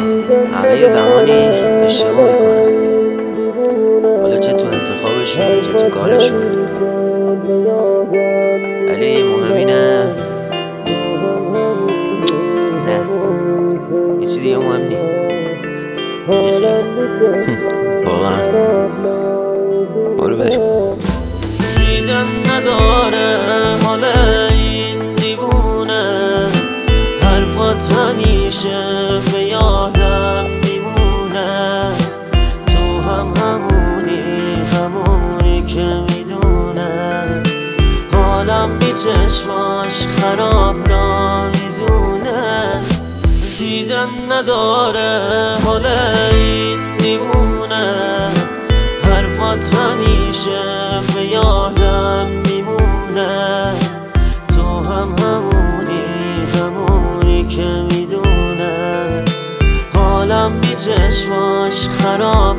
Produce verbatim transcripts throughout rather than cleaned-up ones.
همه یه زمانی اشتباه میکنن، حالا چه تو انتخابشون چه تو کارشون، ولی مهم اینه نه یه چیز دیگه مهم نی بیخیال واقعا برو بریم. دیدن نداره حال این دیوونه، حرفات همیشه به یادم میمونه، تو هم همونی همونی که میدونه، حالم بی چشماش خراب نایزونه. دیدن نداره حال این دیوونه، حرفات همیشه به یادم میمونه، تو هم همونی همونی که میدونه، حالم بی چشماش خراب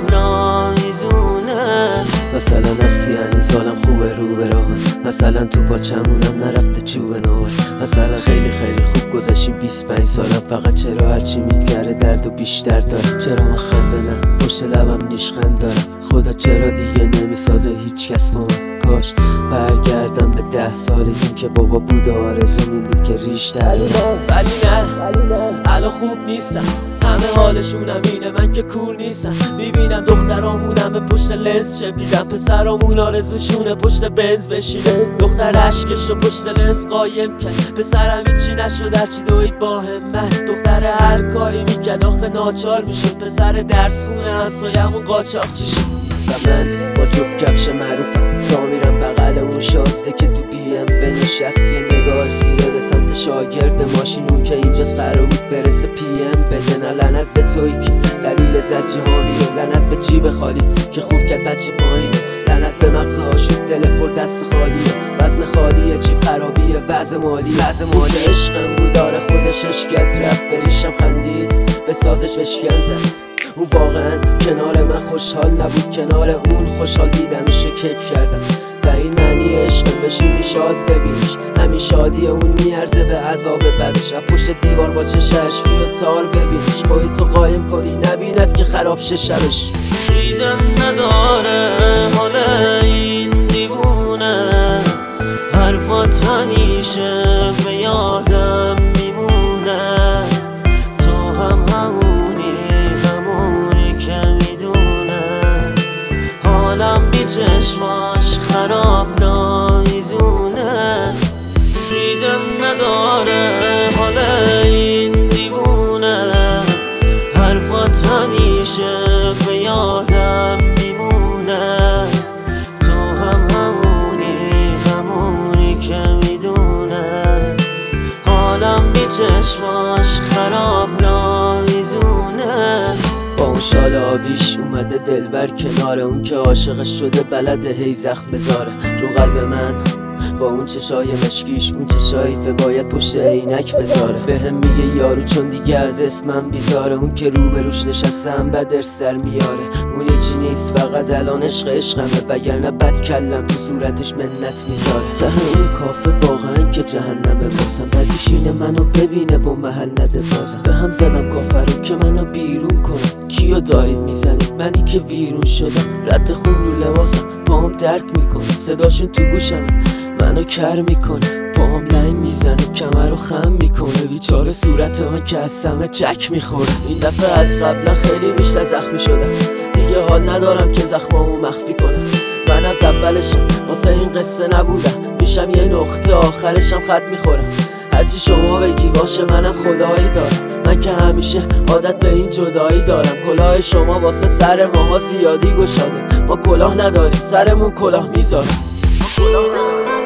نایزونه. مثلا هستی هنوز حالم خوبه رو به راه، مثلا تو پاچمونم نرفته چوب نار، مثلا خیلی خیلی خوب گذشتیم بیست پنج سالم، فقط چرا هرچی میگذره درد و بیشتر داره، چرا من خنده نه پشت لبم نیشخند دارم، خدا چرا دیگه نمیسازه هیچ کس با من، کاش برگردم به ده سالگیم که بابا بود آرزوم این بود که ریش داره، ولی نه الان خوب نیستم، همه حالشونم اینه من که کور نیستم، میبینم دخترامونم به پشت لنز چپیدم، پسرامون آرزوشونه پشت بنز بشینه، دختر عشقش رو پشت لنز قایم کرد، پسرم هیچی نشد هرچی دوید با همت، دختر هر کاری میکرد آخه ناچار میشد، پسر درس خونه همسایمون قاچاق چی شد. و من با جفت کفش معروفم تا میرم بغل اون شازده که تو بی ام بنشست، یه نگاه خیره به سمت شاگرد ماشین اون که اینجاست قرار بود برسه پی ام بده، نه لعنت به توی که دلیل زجه هامی، لعنت به جیب خالی که خورد کرد بچه پایین، لعنت به مغزها شد دل پر دست خالیه، وزن خالیه جیب خرابیه وضع مالی، وضع مالی عشقم بود داره خودش اشکت رفت بریشم خندید به سازش بشکن زد، اون واقعا کنار من خوشحال نبود، کنار اون خوشحال دیدمش کیف کردم، و این معنی عشق بشینی شاد ببینیش، همین شادی اون میارزه به عذاب بعدش، از پشت دیوار با چشش روی تار ببینیش، خودتو قایم کنی نبیند که خراب شه شبش. دیدن نداره حال این دیوونه، حرفات همیشه به یادم میمونه، تو هم همونی همونی که میدونه، حالم بی چشماش خراب نایزونه. دیدن نداره حال این دیوونه، حرفات همیشه به یادم میمونه، تو هم همونی همونی که میدونه، حالم بی چشماش خراب نایزونه. با اون شال آبیش اومده دلبر کنار اون که عاشقش شده بلده هی زخم بذاره رو قلب من، با اون چشای مشکیش اون چشایفه باید پشت عینک بذاره، به هم میگه یارو چون دیگه از اسمم بیزاره، اون که روبروش نشستم بد ارس در میاره، اون یکی نیست فقط الان عشق عشقمه، وگرنه بد کلم تو صورتش منت میذاره، ته اون کافه واقعا که جهنمه، بازم بدیش اینه منو ببینه با محل نده بازم، به هم زدم کافه رو که منو بیرون کنم، کیو دارید میزنید منی که ویرون شدم، رد خون رو لباسم با هم درد میکنه، صداشون تو گوشم منو کر میکنه، با هم لنگ میزنه کمر رو خم میکنه، بیچاره صورت من که از سمه چک میخوره، این دفعه از قبلا خیلی بیشتر زخمی شدم، دیگه حال ندارم که زخمامو مخفی کنم، من از اولشم واسه این قصه نبودم، میشم یه نقطه آخرشم خط میخورم، هرچی شما بگی باشه منم خدایی دارم، من که همیشه عادت به این جدایی دارم، کلاه شما واسه سر ماها زیادی گشاده، ما کلاه نداریم سرمون کلاه میذارم، ما کلاه نداریم.